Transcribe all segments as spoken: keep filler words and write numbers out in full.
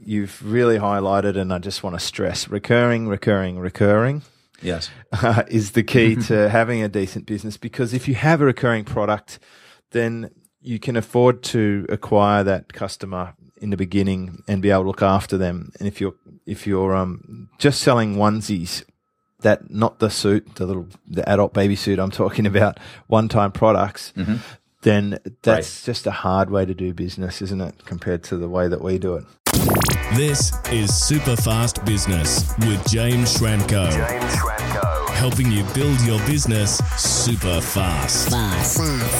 you've really highlighted, and I just want to stress, recurring, recurring, recurring. Yes. Uh, is the key to having a decent business, because if you have a recurring product, then you can afford to acquire that customer in the beginning and be able to look after them. And if you're if you're um just selling onesies, that not the suit, the little the adult baby suit I'm talking about, one-time products, mm-hmm. then that's right. just a hard way to do business, isn't it, compared to the way that we do it. This is Super Fast Business with James Schramko. James Schramko. Helping you build your business super fast. Fast.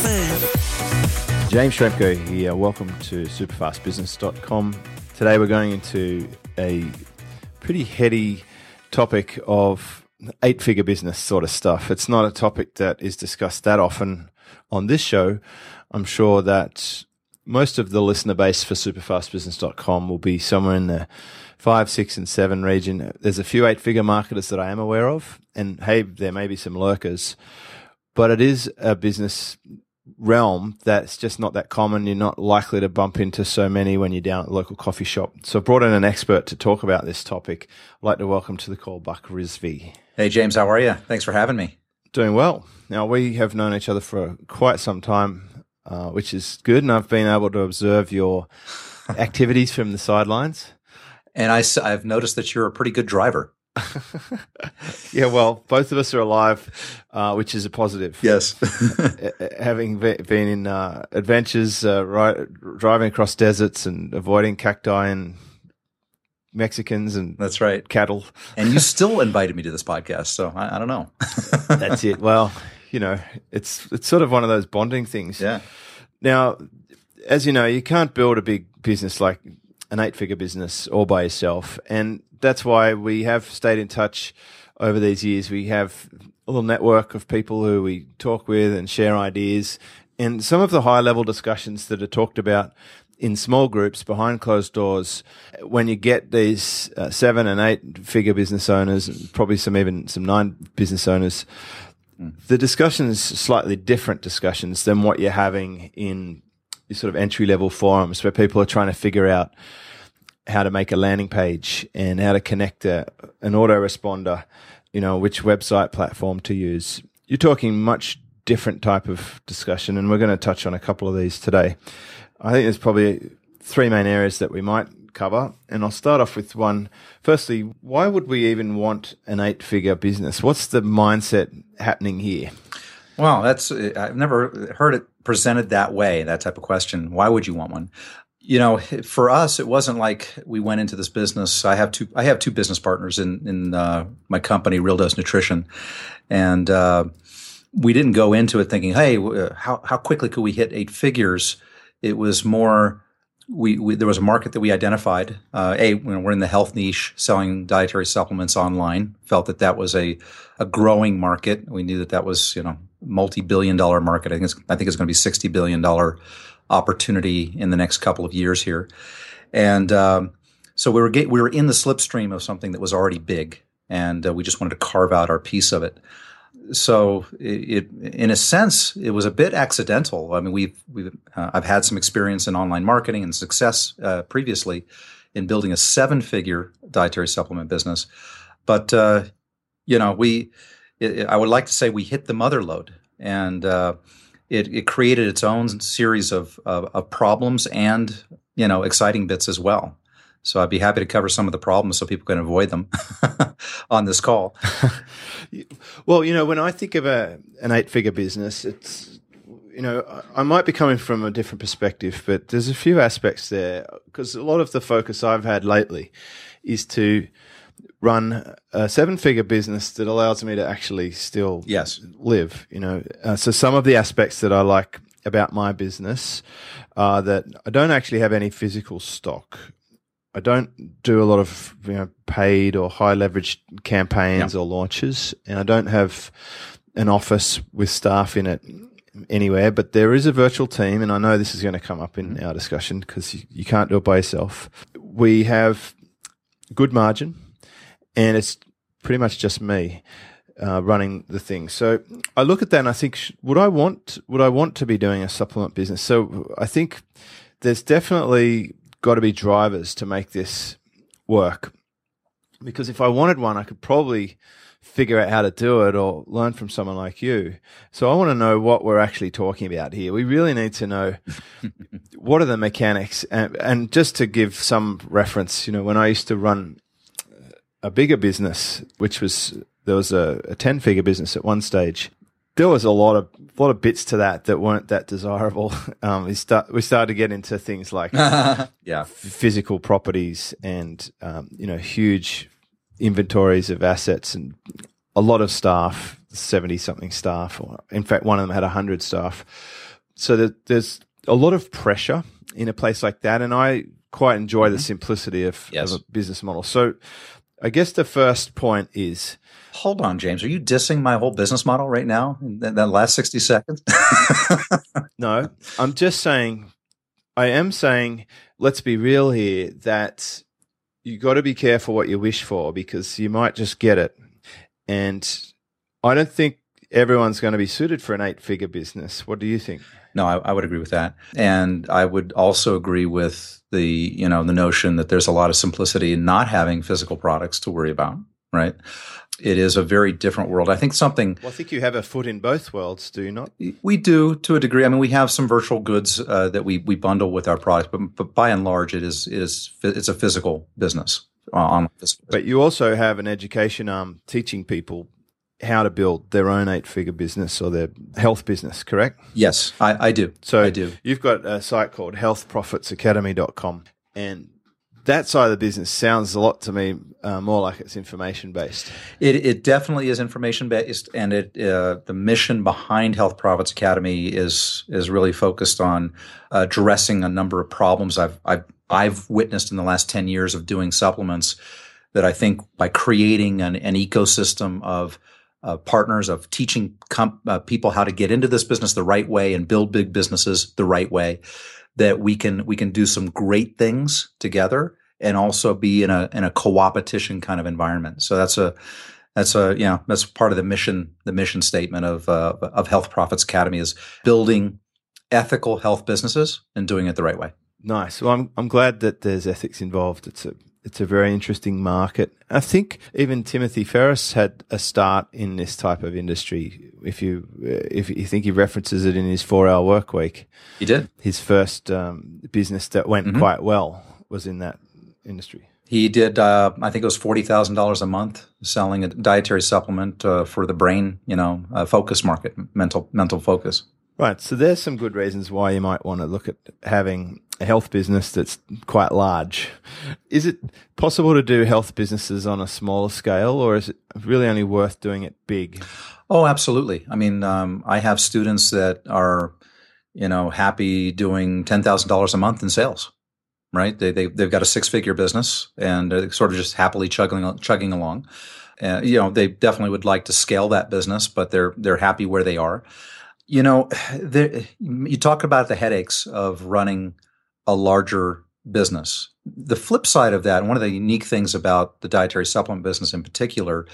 Fast. James Schramko here. Welcome to super fast business dot com. Today we're going into a pretty heady topic of eight-figure business sort of stuff. It's not a topic that is discussed that often on this show. I'm sure that most of the listener base for super fast business dot com will be somewhere in the five, six, and seven region. There's a few eight-figure marketers that I am aware of, and hey, there may be some lurkers, but it is a business realm that's just not that common. You're not likely to bump into so many when you're down at the local coffee shop. So I've brought in an expert to talk about this topic. I'd like to welcome to the call Buck Rizvi. Hey, James, how are you? Thanks for having me. Doing well. Now, we have known each other for quite some time, uh, which is good, and I've been able to observe your activities from the sidelines. And I, I've noticed that you're a pretty good driver. Yeah, well, both of us are alive, uh, which is a positive. Yes. Having been in uh, adventures, uh, right, driving across deserts and avoiding cacti and Mexicans and that's right, cattle. And you still invited me to this podcast, so I, I don't know. That's it. Well, you know, it's it's sort of one of those bonding things. Yeah. Now, as you know, you can't build a big business like an eight-figure business all by yourself, and that's why we have stayed in touch over these years. We have a little network of people who we talk with and share ideas, and some of the high-level discussions that are talked about in small groups behind closed doors, when you get these uh, seven and eight figure business owners, and probably some even some nine business owners, mm. the discussion is slightly different discussions than what you're having in sort of entry level forums where people are trying to figure out how to make a landing page and how to connect a, an autoresponder, you know, which website platform to use. You're talking much different type of discussion, and we're going to touch on a couple of these today. I think there's probably three main areas that we might cover, and I'll start off with one. Firstly, why would we even want an eight-figure business? What's the mindset happening here? Well, that's I've never heard it presented that way, that type of question. Why would you want one? You know, for us, it wasn't like we went into this business. I have two. I have two business partners in in uh, my company, Real Dose Nutrition, and uh, we didn't go into it thinking, "Hey, how how quickly could we hit eight figures?" It was more. We, we there was a market that we identified. Uh, a, you know, we're in the health niche, selling dietary supplements online. Felt that that was a a growing market. We knew that that was you know multi-billion dollar market. I think it's I think it's going to be sixty billion dollar opportunity in the next couple of years here, and um, so we were get, we were in the slipstream of something that was already big, and uh, we just wanted to carve out our piece of it. So it, it, in a sense, it was a bit accidental. I mean, we've we've uh, I've had some experience in online marketing and success uh, previously in building a seven-figure dietary supplement business, but uh, you know, we it, I would like to say we hit the mother lode, and uh, It, it created its own series of, of of problems and you know exciting bits as well. So I'd be happy to cover some of the problems so people can avoid them on this call. Well, you know, when I think of a an eight-figure business, it's you know I might be coming from a different perspective, but there's a few aspects there because a lot of the focus I've had lately is to run a seven-figure business that allows me to actually still yes. live, you know. Uh, so some of the aspects that I like about my business are that I don't actually have any physical stock. I don't do a lot of you know paid or high-leveraged campaigns yep. or launches, and I don't have an office with staff in it anywhere, but there is a virtual team, and I know this is going to come up in mm-hmm. our discussion because you, you can't do it by yourself. We have good margin, and it's pretty much just me uh, running the thing. So I look at that and I think, would I want would I want to be doing a supplement business? So I think there's definitely got to be drivers to make this work. Because if I wanted one, I could probably figure out how to do it or learn from someone like you. So I want to know what we're actually talking about here. We really need to know what are the mechanics. And, and just to give some reference, you know, when I used to run a bigger business, which was, there was a, a ten-figure business at one stage, there was a lot of a lot of bits to that that weren't that desirable. Um, we start we started to get into things like yeah. f- physical properties and um, you know, huge inventories of assets and a lot of staff, seventy something staff, or in fact, one of them had a hundred staff. So that there's a lot of pressure in a place like that, and I quite enjoy mm-hmm. the simplicity of, yes. of a business model. So I guess the first point is. Hold on, James. Are you dissing my whole business model right now in that, that last sixty seconds? No, I'm just saying, I am saying, let's be real here, that you got to be careful what you wish for because you might just get it. And I don't think everyone's going to be suited for an eight-figure business. What do you think? No, I, I would agree with that. And I would also agree with the, you know, the notion that there's a lot of simplicity in not having physical products to worry about, right? It is a very different world. I think something. Well, I think you have a foot in both worlds, do you not? We do to a degree. I mean, we have some virtual goods uh, that we we bundle with our products, but but by and large, it is it is it's a physical business. Uh, on physical but you also have an education arm teaching people how to build their own eight-figure business or their health business, correct? Yes, I, I do. So I do. You've got a site called health profits academy dot com, and that side of the business sounds a lot to me uh, more like it's information-based. It, it definitely is information-based, and it uh, the mission behind Health Profits Academy is is really focused on uh, addressing a number of problems I've I've I've witnessed in the last ten years of doing supplements. That I think by creating an, an ecosystem of uh, partners, of teaching comp, uh, people how to get into this business the right way and build big businesses the right way, that we can we can do some great things together and also be in a in a co-opetition kind of environment. So that's a that's a you know that's part of the mission the mission statement of uh, of Health Profits Academy is building ethical health businesses and doing it the right way. Nice. Well, I'm I'm glad that there's ethics involved. It's a it's a very interesting market. I think even Timothy Ferriss had a start in this type of industry. If you if you think he references it in his four-hour work week, he did. His first um, business that went mm-hmm. quite well was in that industry. He did. Uh, I think it was forty thousand dollars a month selling a dietary supplement uh, for the brain, you know, uh, focus market, mental mental focus. Right. So there's some good reasons why you might want to look at having a health business that's quite large. Is it possible to do health businesses on a smaller scale, or is it really only worth doing it big? Oh, absolutely. I mean, um, I have students that are, you know, happy doing ten thousand dollars a month in sales, right? They, they, they've got a six-figure business and they're sort of just happily chugging, chugging along. Uh, you know, they definitely would like to scale that business, but they're they're happy where they are. You know, there, you talk about the headaches of running a larger business. The flip side of that, and one of the unique things about the dietary supplement business in particular,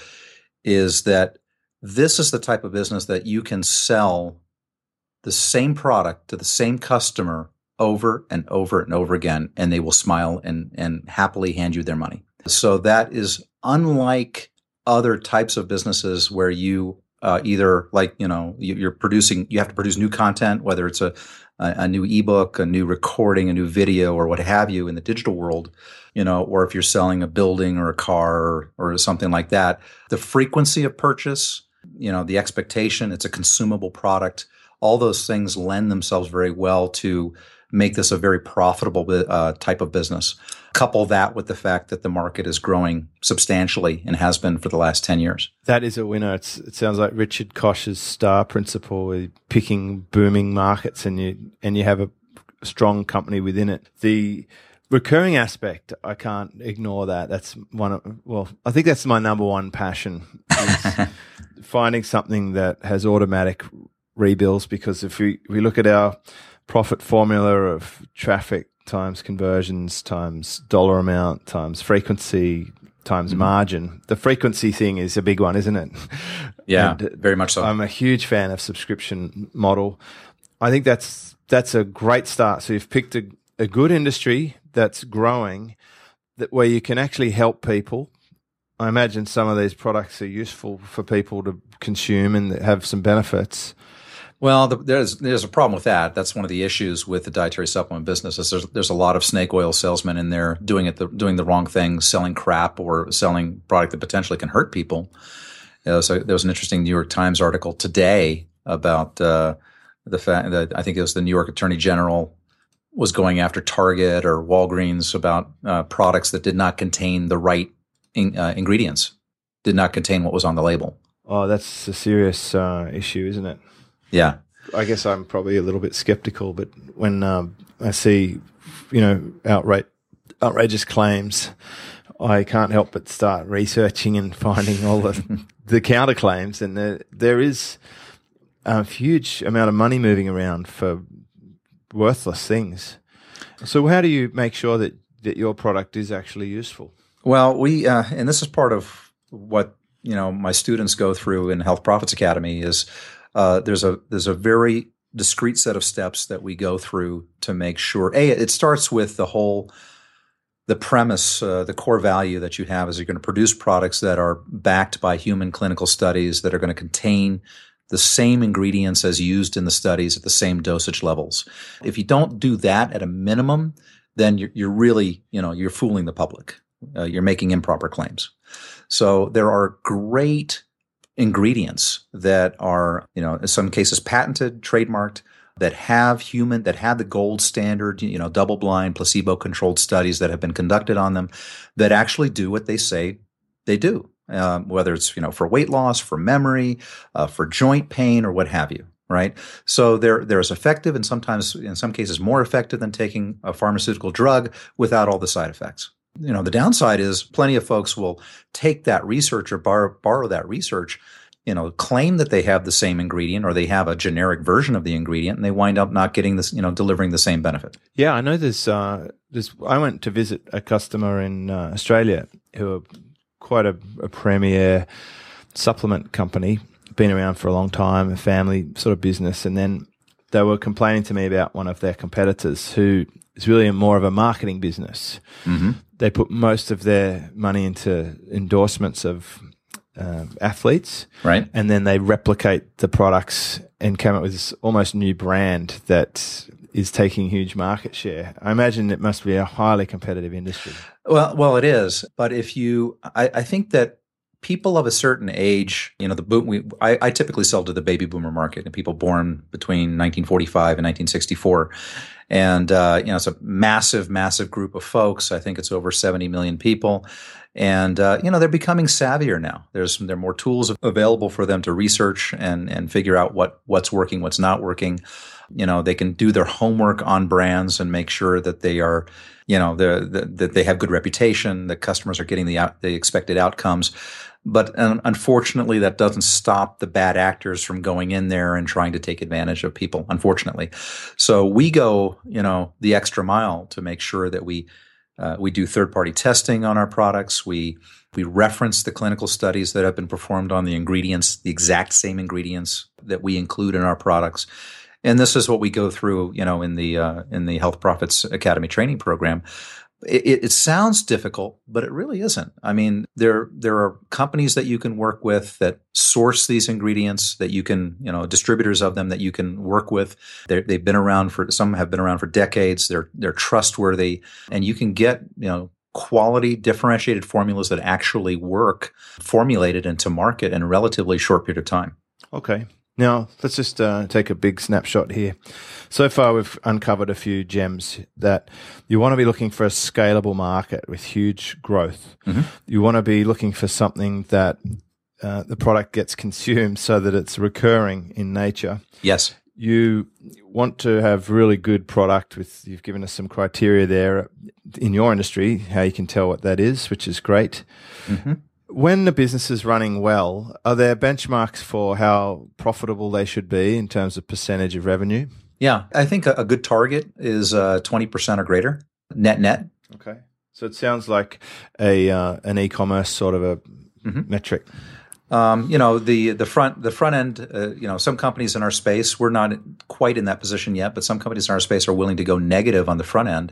is that this is the type of business that you can sell the same product to the same customer over and over and over again, and they will smile and, and happily hand you their money. So that is unlike other types of businesses where you Uh, either like, you know, you're producing, you have to produce new content, whether it's a, a, a new ebook, a new recording, a new video, or what have you in the digital world, you know, or if you're selling a building or a car or, or something like that. The frequency of purchase, you know, the expectation, it's a consumable product. All those things lend themselves very well to make this a very profitable uh, type of business. Couple that with the fact that the market is growing substantially and has been for the last ten years. That is a winner. It's, it sounds like Richard Koch's STAR principle, where you're picking booming markets and you and you have a strong company within it. The recurring aspect, I can't ignore that. That's one of, well, I think that's my number one passion, is finding something that has automatic rebills, because if we, we look at our profit formula of traffic times conversions times dollar amount times frequency times mm-hmm. margin. The frequency thing is a big one, isn't it? Yeah, and very much so. I'm a huge fan of subscription model. I think that's that's a great start. So you've picked a, a good industry that's growing that where you can actually help people. I imagine some of these products are useful for people to consume and have some benefits. Well, the, there's there's a problem with that. That's one of the issues with the dietary supplement business. Is there's there's a lot of snake oil salesmen in there doing it the, doing the wrong thing, selling crap or selling product that potentially can hurt people. You know, so there was an interesting New York Times article today about uh, the fact that I think it was the New York Attorney General was going after Target or Walgreens about uh, products that did not contain the right in, uh, ingredients, did not contain what was on the label. Oh, that's a serious uh, issue, isn't it? Yeah. I guess I'm probably a little bit skeptical, but when um, I see, you know, outright, outrageous claims, I can't help but start researching and finding all the, the counterclaims. And there, there is a huge amount of money moving around for worthless things. So how do you make sure that, that your product is actually useful? Well, we, uh, and this is part of what, you know, my students go through in Health Profits Academy is Uh, there's a there's a very discrete set of steps that we go through to make sure. A, it starts with the whole, the premise, uh, the core value that you have is you're going to produce products that are backed by human clinical studies that are going to contain the same ingredients as used in the studies at the same dosage levels. If you don't do that at a minimum, then you're, you're really, you know, you're fooling the public. Uh, you're making improper claims. So there are great ingredients that are, you know, in some cases patented, trademarked, that have human, that have the gold standard, you know, double-blind, placebo-controlled studies that have been conducted on them that actually do what they say they do, um, whether it's, you know, for weight loss, for memory, uh, for joint pain, or what have you, right? So they're, they're as effective and sometimes, in some cases, more effective than taking a pharmaceutical drug without all the side effects. You know, the downside is plenty of folks will take that research or borrow, borrow that research, you know, claim that they have the same ingredient or they have a generic version of the ingredient, and they wind up not getting this, you know, delivering the same benefit. Yeah, I know there's, uh, there's I went to visit a customer in uh, Australia who are quite a, a premier supplement company, been around for a long time, a family sort of business, and then they were complaining to me about one of their competitors who is really more of a marketing business. Mm-hmm. They put most of their money into endorsements of uh, athletes, right? And then they replicate the products and come up with this almost new brand that is taking huge market share. I imagine it must be a highly competitive industry. Well, well, it is. But if you, I, I think that people of a certain age, you know, the boom. We, I, I typically sell to the baby boomer market, and people born between nineteen forty-five and nineteen sixty-four. And, uh, you know, it's a massive, massive group of folks. I think it's over seventy million people. And, uh, you know, they're becoming savvier now. There's, there are more tools available for them to research and, and figure out what, what's working, what's not working. You know, they can do their homework on brands and make sure that they are, you know, the, the, that they have good reputation, that customers are getting the out, the expected outcomes. But um, unfortunately, that doesn't stop the bad actors from going in there and trying to take advantage of people, unfortunately. So we go, you know, the extra mile to make sure that we uh, we do third-party testing on our products. We we reference the clinical studies that have been performed on the ingredients, the exact same ingredients that we include in our products. And this is what we go through, you know, in the uh, in the Health Profits Academy training program. It, it sounds difficult, but it really isn't. I mean, there there are companies that you can work with that source these ingredients, that you can, you know, distributors of them that you can work with. They're, they've been around for, some have been around for decades. They're they're trustworthy, and you can get, you know, quality differentiated formulas that actually work, formulated into market in a relatively short period of time. Okay. Now, let's just uh, take a big snapshot here. So far, we've uncovered a few gems that you want to be looking for a scalable market with huge growth. Mm-hmm. You want to be looking for something that uh, the product gets consumed so that it's recurring in nature. Yes. You want to have really good product with, you've given us some criteria there in your industry, how you can tell what that is, which is great. Mm-hmm. When the business is running well, are there benchmarks for how profitable they should be in terms of percentage of revenue? Yeah, I think a, a good target is uh, twenty percent or greater, net net. Okay. So it sounds like a uh, an e-commerce sort of a mm-hmm. metric. Um, you know, the the front the front end, uh, you know, some companies in our space, we're not quite in that position yet, but some companies in our space are willing to go negative on the front end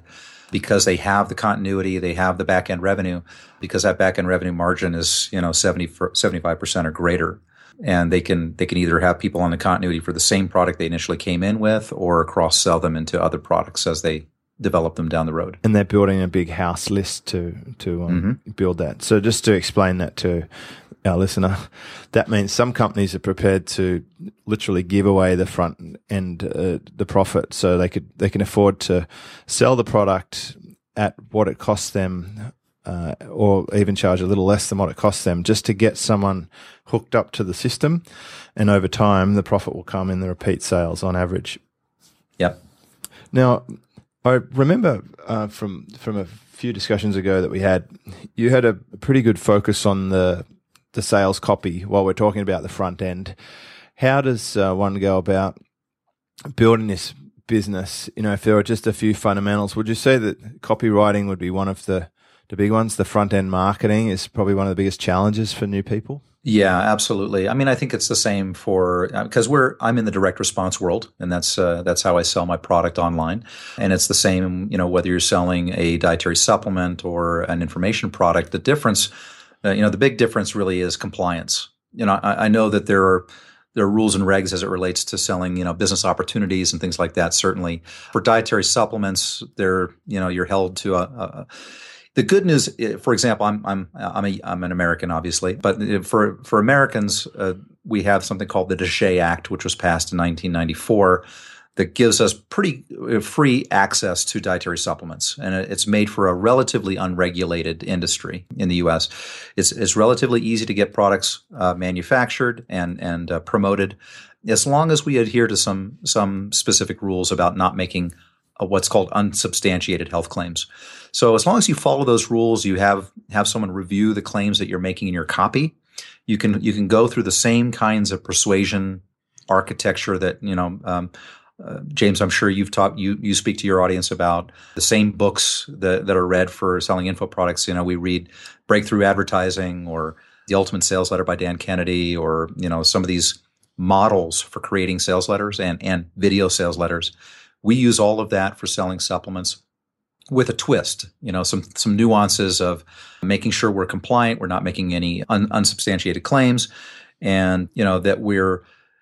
because they have the continuity, they have the back end revenue, because that back end revenue margin is, you know, seventy, seventy-five percent or greater. And they can they can either have people on the continuity for the same product they initially came in with, or cross sell them into other products as they develop them down the road. And they're building a big house list to to um, mm-hmm. build that. So just to explain that to our listener, that means some companies are prepared to literally give away the front end, uh, the profit, so they could they can afford to sell the product at what it costs them. Uh, or even charge a little less than what it costs them, just to get someone hooked up to the system. And over time, the profit will come in the repeat sales on average. Yep. Now, I remember uh, from from a few discussions ago that we had, you had a pretty good focus on the the sales copy while we're talking about the front end. How does uh, one go about building this business? You know, if there are just a few fundamentals, would you say that copywriting would be one of the The big ones? The front end marketing is probably one of the biggest challenges for new people. Yeah, absolutely. I mean, I think it's the same for because uh, we're I'm in the direct response world, and that's uh, that's how I sell my product online. And it's the same, you know, whether you're selling a dietary supplement or an information product. The difference, uh, you know, the big difference really is compliance. You know, I, I know that there are there are rules and regs as it relates to selling, you know, business opportunities and things like that. Certainly, for dietary supplements, they're you know you're held to a, a The good news, for example, I'm I'm I'm a I'm an American, obviously, but for for Americans, uh, we have something called the DSHEA Act, which was passed in nineteen ninety-four, that gives us pretty free access to dietary supplements, and it's made for a relatively unregulated industry in the U S. It's it's relatively easy to get products uh, manufactured and and uh, promoted, as long as we adhere to some some specific rules about not making uh, what's called unsubstantiated health claims. So as long as you follow those rules, you have have someone review the claims that you're making in your copy, you can you can go through the same kinds of persuasion architecture that, you know, um, uh, James, I'm sure you've taught, you you speak to your audience about the same books that, that are read for selling info products. You know, we read Breakthrough Advertising or The Ultimate Sales Letter by Dan Kennedy, or, you know, some of these models for creating sales letters and, and video sales letters. We use all of that for selling supplements, with a twist, you know, some some nuances of making sure we're compliant, we're not making any un, unsubstantiated claims, and, you know, that we're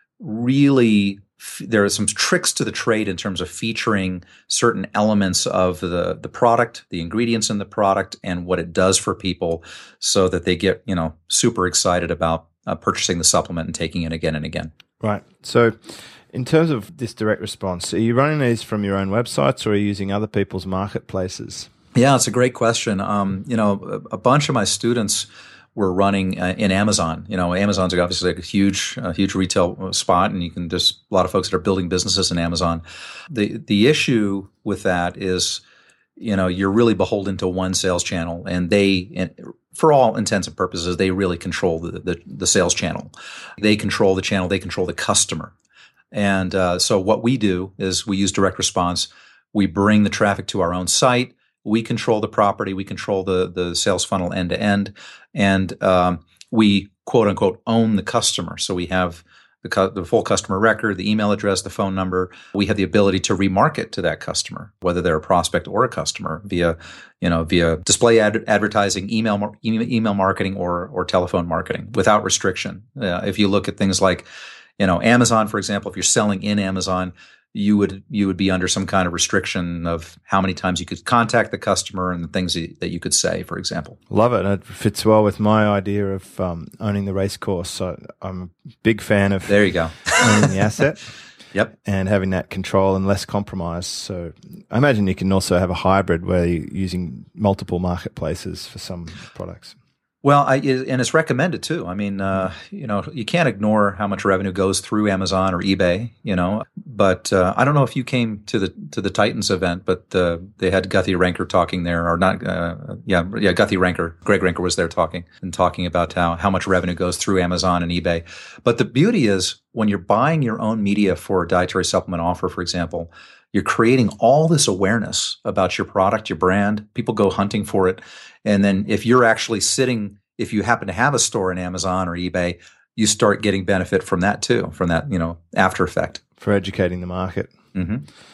really, there are some tricks to the trade in terms of featuring certain elements of the, the product, the ingredients in the product, and what it does for people, so that they get, you know, super excited about uh, purchasing the supplement and taking it again and again. Right. So, in terms of this direct response, are you running these from your own websites, or are you using other people's marketplaces? Yeah, it's a great question. Um, you know, a, a bunch of my students were running uh, in Amazon. You know, Amazon's obviously like a huge, uh, huge retail spot, and you can just a lot of folks that are building businesses in Amazon. The the issue with that is, you know, you're really beholden to one sales channel, and they, and for all intents and purposes, they really control the, the the sales channel. They control the channel. They control the customer. And uh, so what we do is we use direct response. We bring the traffic to our own site. We control the property. We control the the sales funnel end to end, and um, we quote unquote own the customer. So we have the, cu- the full customer record, the email address, the phone number. We have the ability to remarket to that customer, whether they're a prospect or a customer, via you know via display ad- advertising, email mar- email marketing, or or telephone marketing without restriction. Uh, if you look at things like, you know, Amazon, for example, if you're selling in Amazon, you would you would be under some kind of restriction of how many times you could contact the customer and the things that you could say, for example. Love it. It fits well with my idea of um, owning the race course. So I'm a big fan of there you go. owning the asset. Yep. And having that control and less compromise. So I imagine you can also have a hybrid where you're using multiple marketplaces for some products. Well, I, and it's recommended too. I mean, uh, you know, you can't ignore how much revenue goes through Amazon or eBay, you know. But uh, I don't know if you came to the to the Titans event, but uh, they had Guthy Renker talking there, or not? Uh, yeah, yeah, Guthy Renker, Greg Renker was there talking and talking about how how much revenue goes through Amazon and eBay. But the beauty is, when you're buying your own media for a dietary supplement offer, for example, you're creating all this awareness about your product, your brand. People go hunting for it. And then if you're actually sitting, if you happen to have a store in Amazon or eBay, you start getting benefit from that too, from that, you know, after effect. For educating the market. Mm-hmm.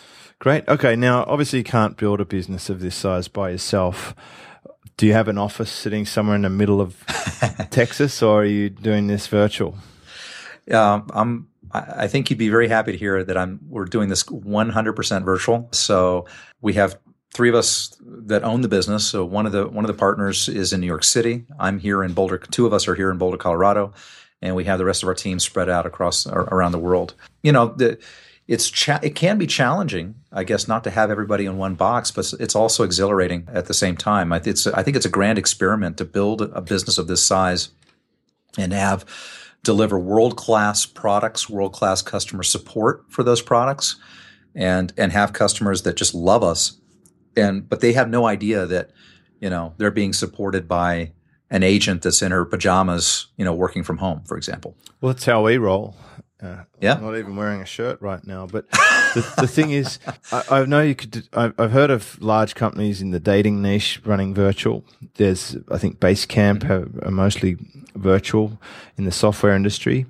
Great. Okay. Now, obviously, you can't build a business of this size by yourself. Do you have an office sitting somewhere in the middle of Texas, or are you doing this virtual? Um, I'm. I think you'd be very happy to hear that I'm. We're doing this one hundred percent virtual. So we have three of us that own the business. So one of the one of the partners is in New York City. I'm here in Boulder. Two of us are here in Boulder, Colorado, and we have the rest of our team spread out across or around the world. You know, the, it's cha- it can be challenging, I guess, not to have everybody in one box, but it's also exhilarating at the same time. It's I think it's a grand experiment to build a business of this size and have deliver world-class products, world-class customer support for those products, and and have customers that just love us. And but they have no idea that, you know, they're being supported by an agent that's in her pajamas, you know, working from home, for example. Well, that's how we roll. Uh, yeah, I'm not even wearing a shirt right now. But the, the thing is, I, I know you could. I, I've heard of large companies in the dating niche running virtual. There's, I think, Basecamp have, are mostly virtual in the software industry.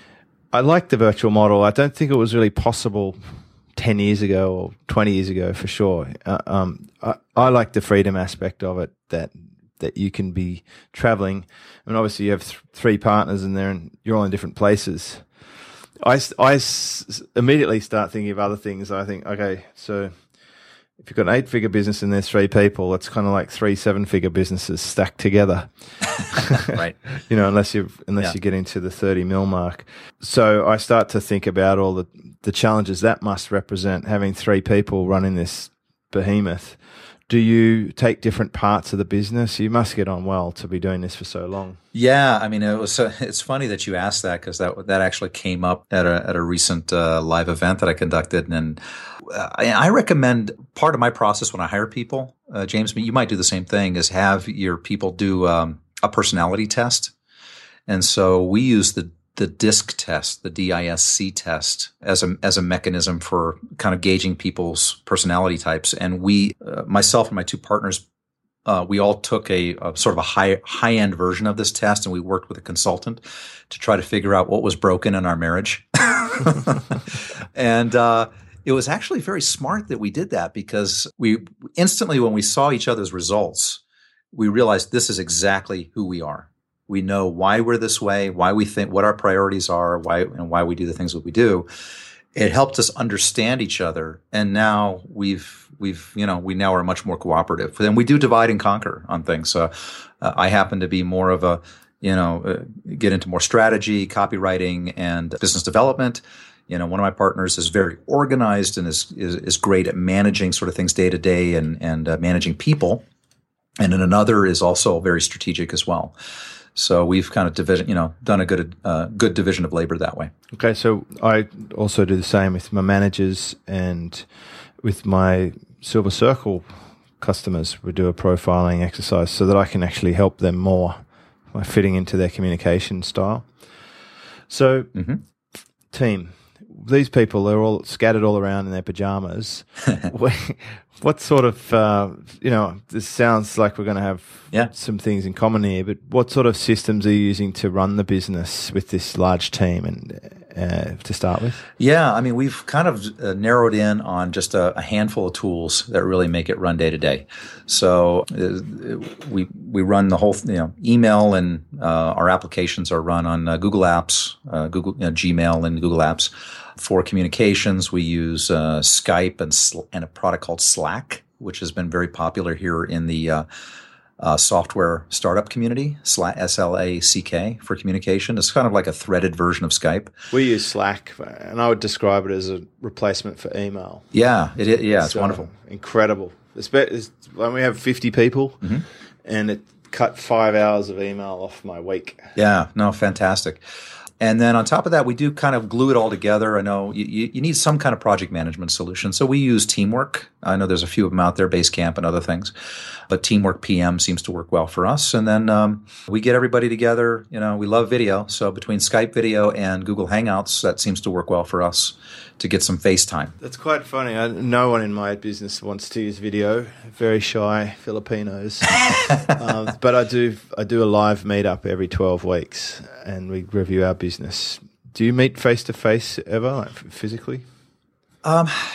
I like the virtual model. I don't think it was really possible ten years ago or twenty years ago for sure. Uh, um, I, I like the freedom aspect of it, that that you can be traveling. I mean, obviously you have th- three partners in there and you're all in different places. I, I s- immediately start thinking of other things. I think, okay, so if you've got an eight-figure business and there's three people, it's kind of like three seven-figure businesses stacked together. Right. You know, unless you unless yeah. you get into the thirty mil mark. So I start to think about all the, the challenges that must represent, having three people running this behemoth. Do you take different parts of the business? You must get on well to be doing this for so long. Yeah, I mean, it was. Uh, it's funny that you asked that, because that that actually came up at a at a recent uh, live event that I conducted, and uh, I, I recommend part of my process when I hire people, uh, James, you might do the same thing, is have your people do um, a personality test, and so we use the the DISC test, the D I S C test, as a as a mechanism for kind of gauging people's personality types. And we, uh, myself and my two partners, uh, we all took a, a sort of a high high end version of this test, and we worked with a consultant to try to figure out what was broken in our marriage. And uh, it was actually very smart that we did that, because we instantly, when we saw each other's results, we realized this is exactly who we are. We know why we're this way, why we think, what our priorities are, why and why we do the things that we do. It helped us understand each other, and now we've we've you know we now are much more cooperative. And we do divide and conquer on things. So uh, I happen to be more of a you know uh, get into more strategy, copywriting, and business development. You know, one of my partners is very organized and is is, is great at managing sort of things day to day and and uh, managing people. And then another is also very strategic as well. So we've kind of division, you know, done a good, uh, good division of labor that way. Okay, so I also do the same with my managers and with my Silver Circle customers. We do a profiling exercise so that I can actually help them more by fitting into their communication style. So, mm-hmm. team, these people, they're all scattered all around in their pajamas. What sort of, uh, you know, this sounds like we're going to have yeah. some things in common here, but what sort of systems are you using to run the business with this large team and uh, to start with? Yeah, I mean, we've kind of uh, narrowed in on just a, a handful of tools that really make it run day to day. So uh, we we run the whole, you know, email, and uh, our applications are run on uh, Google Apps, uh, Google you know, Gmail and Google Apps. For communications, we use uh, Skype and, sl- and a product called Slack, which has been very popular here in the uh, uh, software startup community, Slack, S L A C K, for communication. It's kind of like a threaded version of Skype. We use Slack, and I would describe it as a replacement for email. Yeah, it is. Yeah, it's, it's wonderful. Uh, incredible. It's, it's, when we have fifty people, mm-hmm. and it cut five hours of email off my week. Yeah, no, fantastic. And then on top of that, we do kind of glue it all together. I know you, you need some kind of project management solution. So we use Teamwork. I know there's a few of them out there, Basecamp and other things. But Teamwork P M seems to work well for us. And then um, we get everybody together. You know, we love video. So between Skype video and Google Hangouts, that seems to work well for us to get some FaceTime. That's quite funny. I, no one in my business wants to use video. Very shy Filipinos. um, but I do I do a live meetup every twelve weeks, and we review our business. Do you meet face-to-face ever, like physically? Um,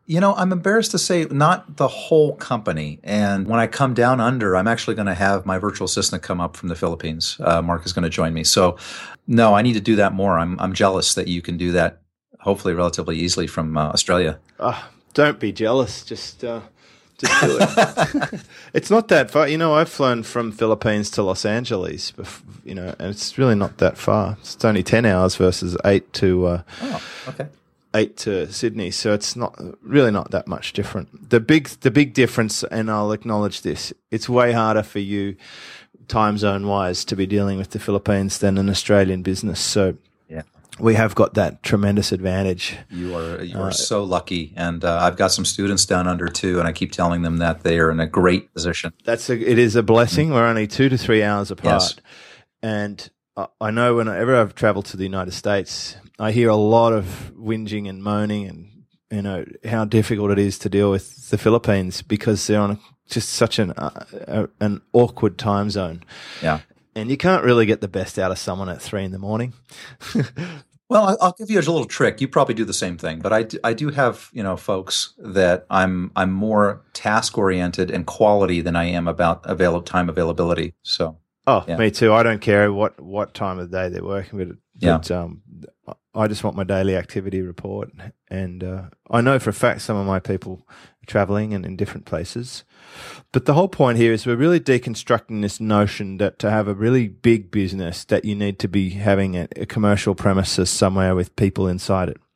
You know, I'm embarrassed to say not the whole company. And when I come down under, I'm actually going to have my virtual assistant come up from the Philippines. Uh, Mark is going to join me. So, no, I need to do that more. I'm I'm jealous that you can do that, hopefully relatively easily from uh, Australia. Oh, don't be jealous. Just, uh, just do it. It's not that far. You know, I've flown from Philippines to Los Angeles. You know, and it's really not that far. It's only ten hours versus eight to. Uh, oh, okay. Eight to Sydney, so it's not really not that much different. The big, the big difference, and I'll acknowledge this, it's way harder for you, time zone wise, to be dealing with the Philippines than an Australian business. So, yeah, we have got that tremendous advantage. You are you are uh, so lucky, and uh, I've got some students down under too, and I keep telling them that they are in a great position. That's a, it is a blessing. Mm-hmm. We're only two to three hours apart, yes. and I, I know whenever I've travelled to the United States, I hear a lot of whinging and moaning and, you know, how difficult it is to deal with the Philippines because they're on a, just such an uh, a, an awkward time zone. Yeah. And you can't really get the best out of someone at three in the morning. Well, I'll give you a little trick. You probably do the same thing, but I do, I do have, you know, folks that I'm I'm more task oriented and quality than I am about avail- time availability. So. Oh, yeah. Me too. I don't care what, what time of the day they're working with it. But, yeah. um, I just want my daily activity report. And uh, I know for a fact some of my people are traveling and in different places. But the whole point here is we're really deconstructing this notion that to have a really big business that you need to be having a, a commercial premises somewhere with people inside it.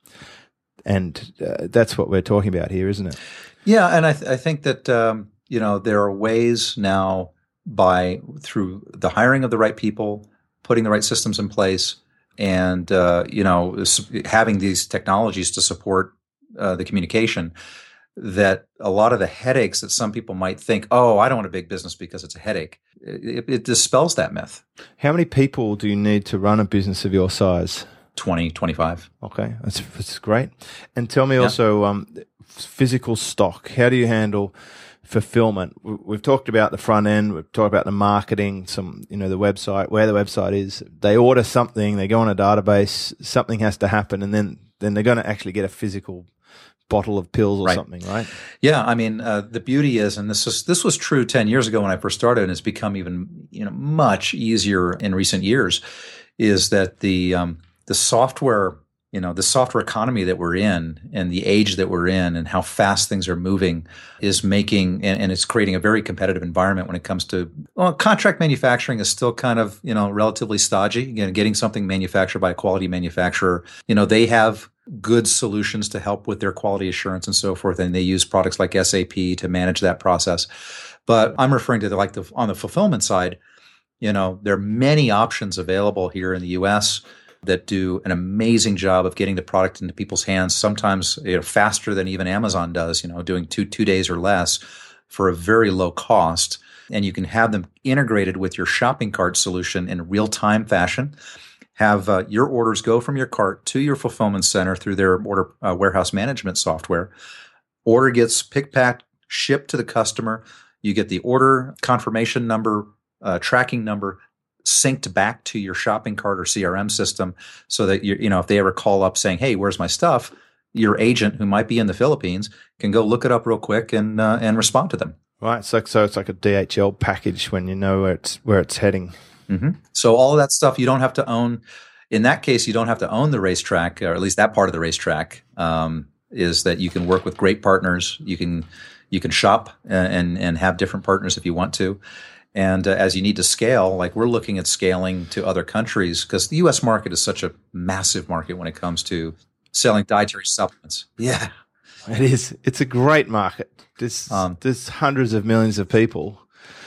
And uh, that's what we're talking about here, isn't it? Yeah, and I, th- I think that, um, you know, there are ways now by through the hiring of the right people, putting the right systems in place, and uh, you know having these technologies to support uh, the communication, that a lot of the headaches that some people might think, oh, I don't want a big business because it's a headache, it, it dispels that myth. How many people do you need to run a business of your size? twenty, twenty-five. Okay, that's, that's great. And tell me yeah. also um, physical stock. How do you handle fulfillment? We've talked about the front end. We've talked about the marketing, some, you know, the website, where the website is. They order something, they go on a database, something has to happen, and then, then they're going to actually get a physical bottle of pills or right. something, right? Yeah, I mean, uh, the beauty is, and this is this was true ten years ago when I first started, and it's become even, you know, much easier in recent years, is that the um, the software, you know, the software economy that we're in and the age that we're in and how fast things are moving is making, and, and it's creating a very competitive environment when it comes to, well, contract manufacturing is still kind of, you know, relatively stodgy. Again, getting something manufactured by a quality manufacturer, you know, they have good solutions to help with their quality assurance and so forth. And they use products like S A P to manage that process. But I'm referring to the, like the, on the fulfillment side, you know, there are many options available here in the U S that do an amazing job of getting the product into people's hands, sometimes, you know, faster than even Amazon does, you know, doing two two days or less for a very low cost. And you can have them integrated with your shopping cart solution in real-time fashion. Have uh, your orders go from your cart to your fulfillment center through their order uh, warehouse management software. Order gets pick, packed, shipped to the customer. You get the order confirmation number, uh, tracking number, synced back to your shopping cart or C R M system, so that you you know if they ever call up saying, "Hey, where's my stuff?" your agent, who might be in the Philippines, can go look it up real quick and uh, and respond to them. Right. So so it's like a D H L package when you know where it's where it's heading. Mm-hmm. So all of that stuff you don't have to own. In that case, you don't have to own the racetrack, or at least that part of the racetrack. Um, is that you can work with great partners. You can you can shop and and have different partners if you want to. And uh, as you need to scale, like we're looking at scaling to other countries, because the U S market is such a massive market when it comes to selling dietary supplements. Yeah, it is. It's a great market. There's, um, there's hundreds of millions of people,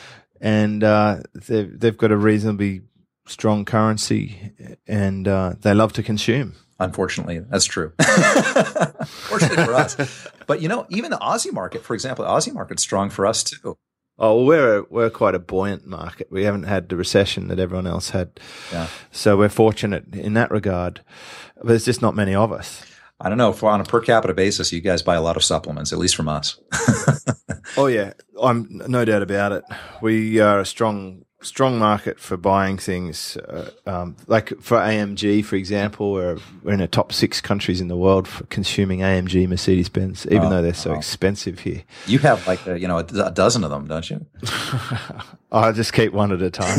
and uh, they've, they've got a reasonably strong currency, and uh, they love to consume. Unfortunately, that's true. Fortunately for us. But, you know, even the Aussie market, for example, the Aussie market's strong for us too. Oh, well, we're a, we're quite a buoyant market. We haven't had the recession that everyone else had. Yeah. So we're fortunate in that regard. But there's just not many of us. I don't know. For on a per capita basis, you guys buy a lot of supplements, at least from us. Oh, yeah. I'm no doubt about it. We are a strong strong market for buying things, uh, um, like for A M G, for example. We're, we're in the top six countries in the world for consuming A M G Mercedes-Benz, even oh, though they're so oh. expensive here. You have like a, you know a, a dozen of them, don't you? I just keep one at a time.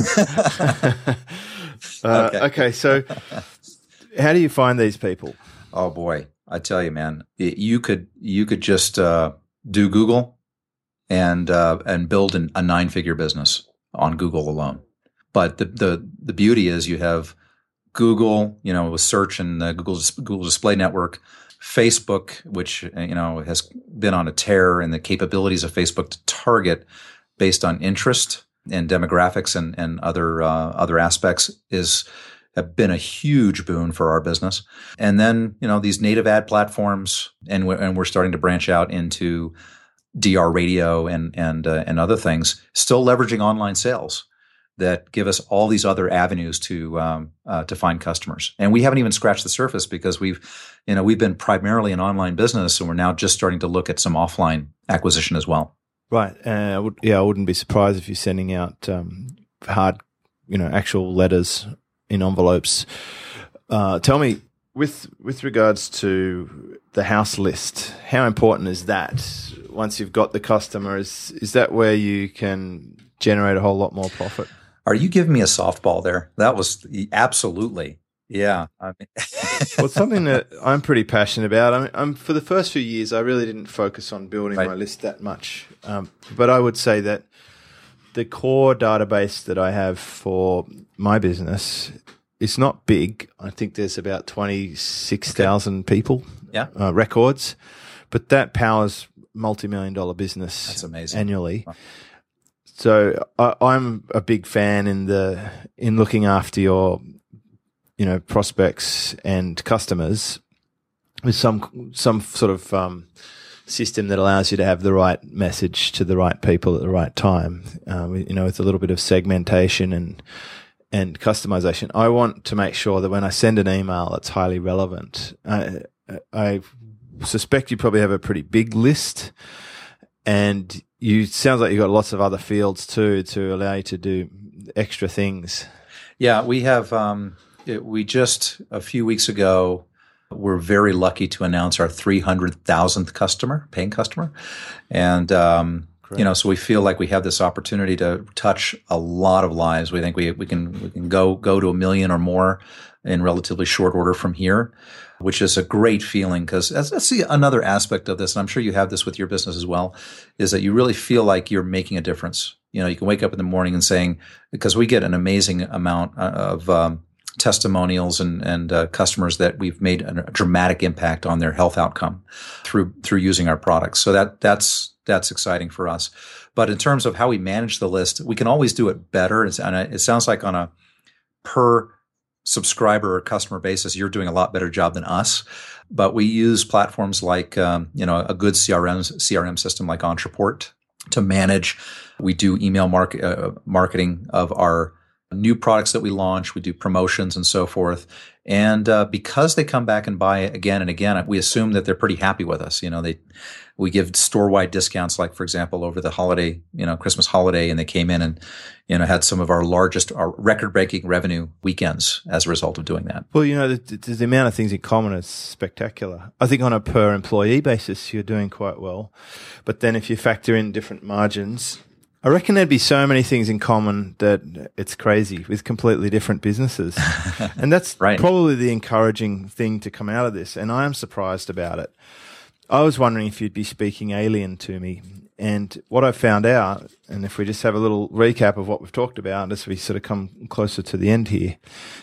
uh, okay. okay, so how do you find these people? Oh boy, I tell you, man, it, you could you could just uh, do Google and uh, and build an, a nine-figure business on Google alone. But the, the the beauty is you have Google, you know, with search and the Google Google Display Network, Facebook, which, you know, has been on a tear, and the capabilities of Facebook to target based on interest and demographics and and other uh, other aspects is have been a huge boon for our business. And then, you know, these native ad platforms, and we're, and we're starting to branch out into D R radio and and uh, and other things, still leveraging online sales that give us all these other avenues to um, uh, to find customers. And we haven't even scratched the surface, because we've you know we've been primarily an online business, and we're now just starting to look at some offline acquisition as well. Right. Uh, I would, yeah, I wouldn't be surprised if you're sending out um, hard, you know, actual letters in envelopes. Uh, tell me, with with regards to the house list, how important is that? Once you've got the customer, is is that where you can generate a whole lot more profit? Are you giving me a softball there? That was absolutely, yeah. I mean, well, it's something that I'm pretty passionate about. I mean, I'm, for the first few years, I really didn't focus on building right. my list that much, um, but I would say that the core database that I have for my business is not big. I think there's about twenty-six thousand okay. people, yeah, uh, records, but that powers multi-million dollar business That's amazing. annually. Wow. So I, I'm a big fan in the in looking after your, you know, prospects and customers with some some sort of um, system that allows you to have the right message to the right people at the right time. Um, you know, with a little bit of segmentation and and customization. I want to make sure that when I send an email, it's highly relevant. I, I suspect you probably have a pretty big list, and you sounds like you've got lots of other fields too to allow you to do extra things. Yeah, we have. Um, it, we just a few weeks ago, we're very lucky to announce our three hundred thousandth customer, paying customer, and um, you know, so we feel like we have this opportunity to touch a lot of lives. We think we we can we can go go to a million or more in relatively short order from here, which is a great feeling, because that's the another aspect of this, and I'm sure you have this with your business as well, is that you really feel like you're making a difference. You know, you can wake up in the morning and saying, because we get an amazing amount of um, testimonials and and uh, customers that we've made a dramatic impact on their health outcome through through using our products. So that that's that's exciting for us. But in terms of how we manage the list, we can always do it better. It's, and it sounds like on a per subscriber or customer basis, you're doing a lot better job than us. But we use platforms like, um, you know, a good C R M C R M system like Entreport to manage. We do email mark, uh, marketing of our new products that we launch. We do promotions and so forth. And uh, because they come back and buy again and again, we assume that they're pretty happy with us. You know, they we give store-wide discounts, like, for example, over the holiday, you know, Christmas holiday, and they came in and, you know, had some of our largest, our record-breaking revenue weekends as a result of doing that. Well, you know, the, the, the amount of things in common is spectacular. I think on a per-employee basis, you're doing quite well. But then if you factor in different margins, I reckon there'd be so many things in common that it's crazy with completely different businesses. And that's right. Probably the encouraging thing to come out of this. And I am surprised about it. I was wondering if you'd be speaking alien to me. And what I found out, and if we just have a little recap of what we've talked about as we sort of come closer to the end here,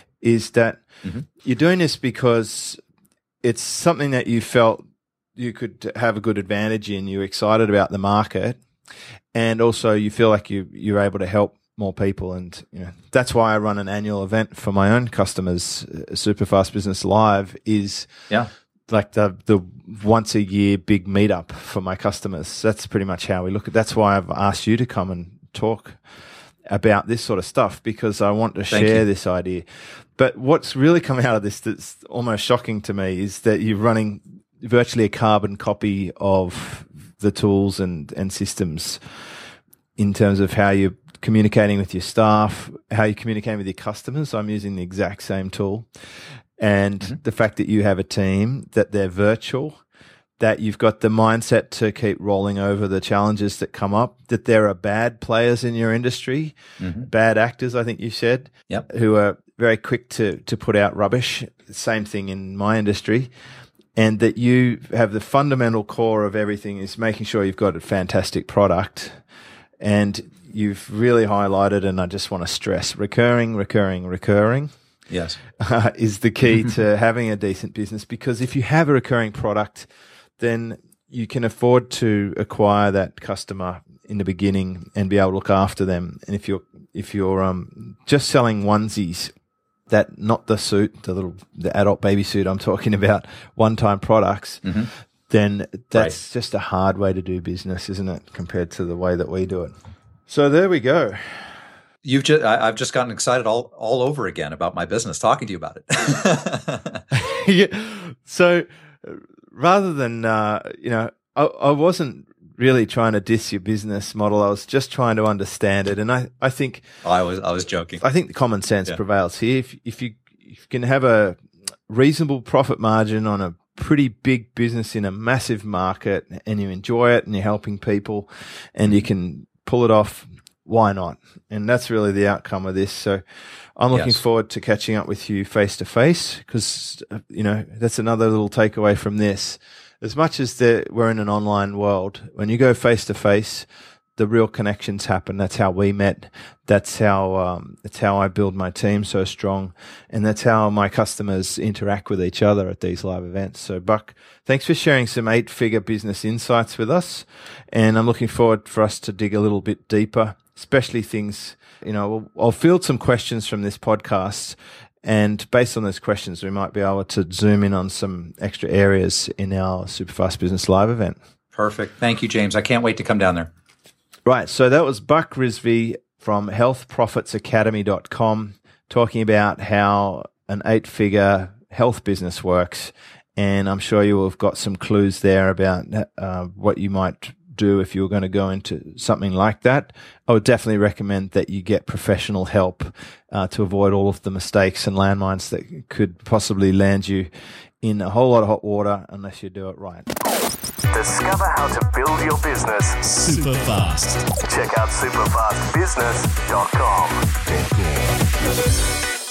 is that mm-hmm. you're doing this because it's something that you felt you could have a good advantage in. You're excited about the market. And also you feel like you, you're able to help more people. And, you know, that's why I run an annual event for my own customers. Superfast Business Live is yeah. like the, the once a year big meetup for my customers. That's pretty much how we look at. That's why I've asked you to come and talk about this sort of stuff, because I want to Thank share you. this idea. But what's really come out of this that's almost shocking to me is that you're running virtually a carbon copy of the tools and, and systems in terms of how you're communicating with your staff, how you're communicating with your customers. I'm using the exact same tool. And mm-hmm. the fact that you have a team, that they're virtual, that you've got the mindset to keep rolling over the challenges that come up, that there are bad players in your industry, mm-hmm. bad actors, I think you said, yep. who are very quick to, to put out rubbish. Same thing in my industry. And that you have the fundamental core of everything is making sure you've got a fantastic product. And you've really highlighted, and I just want to stress, recurring, recurring, recurring. Yes. Uh, is the key to having a decent business, because if you have a recurring product, then you can afford to acquire that customer in the beginning and be able to look after them. And if you're if you're um, just selling onesies, that not the suit, the little the adult baby suit I'm talking about, one-time products, mm-hmm. then that's right. just a hard way to do business, isn't it, compared to the way that we do it? So there we go. You've just I, I've just gotten excited all all over again about my business, talking to you about it. yeah. So rather than uh, you know, I, I wasn't really trying to diss your business model. I was just trying to understand it, and I, I think oh, I was I was joking. I think the common sense yeah. prevails here. If if you if you can have a reasonable profit margin on a pretty big business in a massive market, and you enjoy it, and you're helping people, and you can pull it off, why not? And that's really the outcome of this. So I'm looking yes. forward to catching up with you face to face, because you know that's another little takeaway from this. As much as the, we're in an online world, when you go face to face, the real connections happen. That's how we met. That's how um, that's how I build my team so strong, and that's how my customers interact with each other at these live events. So, Buck, thanks for sharing some eight-figure business insights with us, and I'm looking forward for us to dig a little bit deeper, especially things. You know, I'll, I'll field some questions from this podcast. And based on those questions, we might be able to zoom in on some extra areas in our Superfast Business Live event. Perfect. Thank you, James. I can't wait to come down there. Right. So that was Buck Rizvi from health profits academy dot com talking about how an eight-figure health business works. And I'm sure you will have got some clues there about uh, what you might do if you were going to go into something like that. I would definitely recommend that you get professional help uh, to avoid all of the mistakes and landmines that could possibly land you in a whole lot of hot water unless you do it right. Discover how to build your business super fast. Check out superfast business dot com.